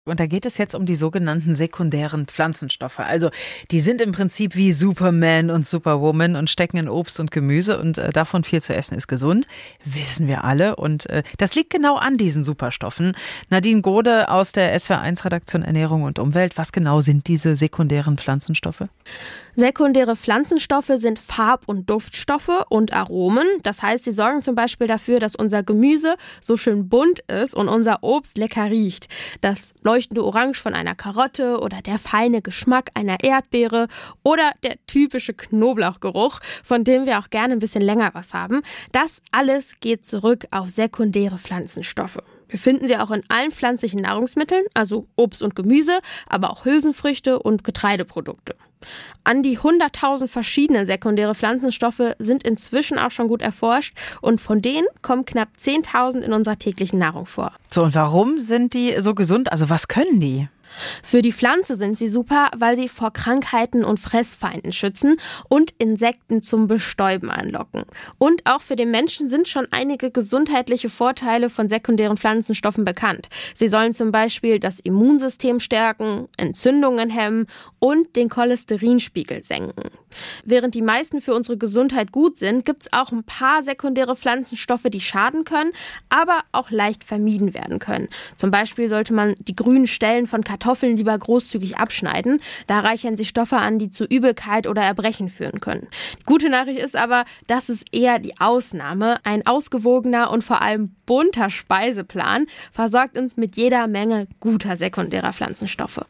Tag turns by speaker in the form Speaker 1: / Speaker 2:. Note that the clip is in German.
Speaker 1: Und da geht es jetzt um die sogenannten sekundären Pflanzenstoffe. Also die sind im Prinzip wie Superman und Superwoman und stecken in Obst und Gemüse und davon viel zu essen ist gesund, wissen wir alle. Und das liegt genau an diesen Superstoffen. Nadine Gode aus der SWR1-Redaktion Ernährung und Umwelt. Was genau sind diese sekundären Pflanzenstoffe?
Speaker 2: Sekundäre Pflanzenstoffe sind Farb- und Duftstoffe und Aromen. Das heißt, sie sorgen zum Beispiel dafür, dass unser Gemüse so schön bunt ist und unser Obst lecker riecht. Das leuchtende Orange von einer Karotte oder der feine Geschmack einer Erdbeere oder der typische Knoblauchgeruch, von dem wir auch gerne ein bisschen länger was haben. Das alles geht zurück auf sekundäre Pflanzenstoffe. Wir finden sie auch in allen pflanzlichen Nahrungsmitteln, also Obst und Gemüse, aber auch Hülsenfrüchte und Getreideprodukte. An die 100.000 verschiedene sekundäre Pflanzenstoffe sind inzwischen auch schon gut erforscht und von denen kommen knapp 10.000 in unserer täglichen Nahrung vor.
Speaker 1: So, und warum sind die so gesund? Also was können die?
Speaker 2: Für die Pflanze sind sie super, weil sie vor Krankheiten und Fressfeinden schützen und Insekten zum Bestäuben anlocken. Und auch für den Menschen sind schon einige gesundheitliche Vorteile von sekundären Pflanzenstoffen bekannt. Sie sollen zum Beispiel das Immunsystem stärken, Entzündungen hemmen und den Cholesterinspiegel senken. Während die meisten für unsere Gesundheit gut sind, gibt es auch ein paar sekundäre Pflanzenstoffe, die schaden können, aber auch leicht vermieden werden können. Zum Beispiel sollte man die grünen Stellen von Kartoffeln lieber großzügig abschneiden. Da reichern sich Stoffe an, die zu Übelkeit oder Erbrechen führen können. Die gute Nachricht ist aber, das ist eher die Ausnahme. Ein ausgewogener und vor allem bunter Speiseplan versorgt uns mit jeder Menge guter sekundärer Pflanzenstoffe.